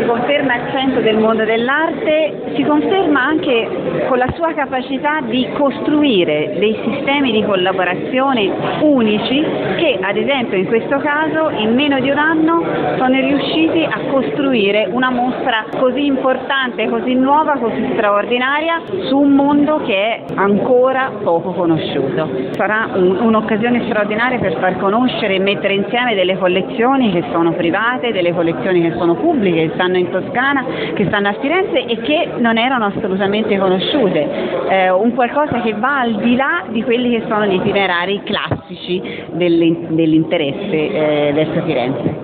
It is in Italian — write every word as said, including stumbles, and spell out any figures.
conferma al centro del mondo dell'arte, si conferma anche con la sua capacità di costruire dei sistemi di collaborazione unici che, ad esempio in questo caso, in meno di un anno sono riusciti a costruire una mostra così importante, così nuova, così straordinaria su un mondo che è ancora poco conosciuto. Sarà un, un'occasione straordinaria per far conoscere e mettere insieme delle collezioni che sono private, delle collezioni che sono pubbliche, che stanno in Toscana, che stanno a Firenze e che non erano assolutamente conosciute, eh, un qualcosa che va al di là di quelli che sono gli itinerari classici dell'interesse eh, verso Firenze.